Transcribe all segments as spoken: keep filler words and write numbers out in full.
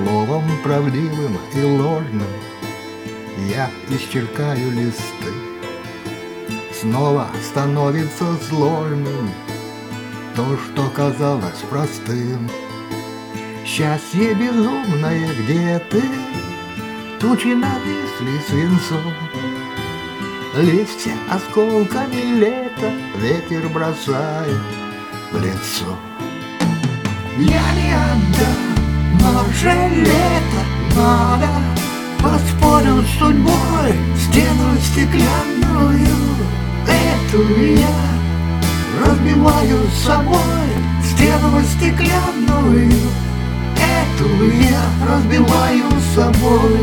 Словом правдивым и ложным я исчеркаю листы. Снова становится сложным то, что казалось простым. Счастье безумное, где ты? Тучи нависли свинцом, листья осколками лета ветер бросает в лицо. Я не отдам, но же лето надо. Поспорил с судьбой стену стеклянную, эту я разбиваю с собой. Стену стеклянную, эту я разбиваю с собой.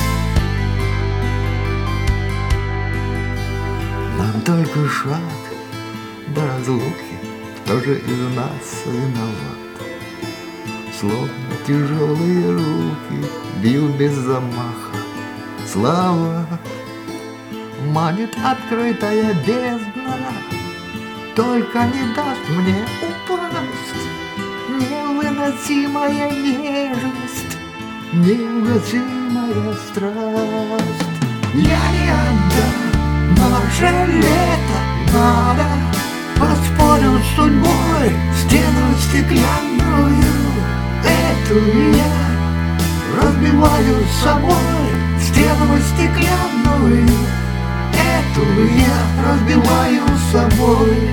Нам только шаг до разлуки, кто же из нас виноват? Словно тяжелые руки бьют без замаха. Слава манит открытая бездна, только не даст мне упасть. Невыносимая нежность, неугасимая страсть. Я не отдам, но же лето надо. Поспорил с судьбой стену стеклянную, эту я разбиваю с собой. Стену стеклянную, эту я разбиваю с собой.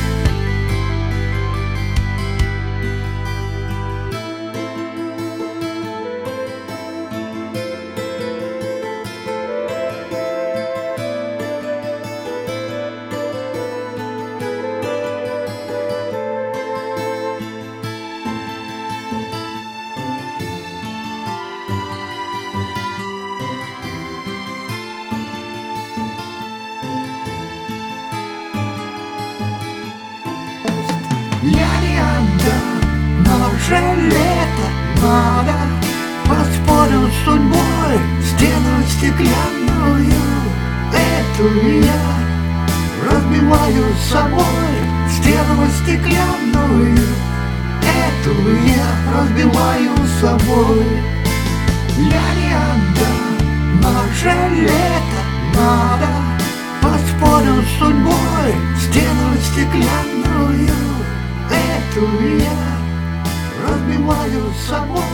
Я не отдам, но же лето надо. Поспорил с судьбой стену стеклянную, эту я разбиваю с собой. Стену стеклянную, эту я разбиваю с собой. Я не отдам, но же лето надо. Поспорил с судьбой стену стеклянную, эту я разбиваю с собой.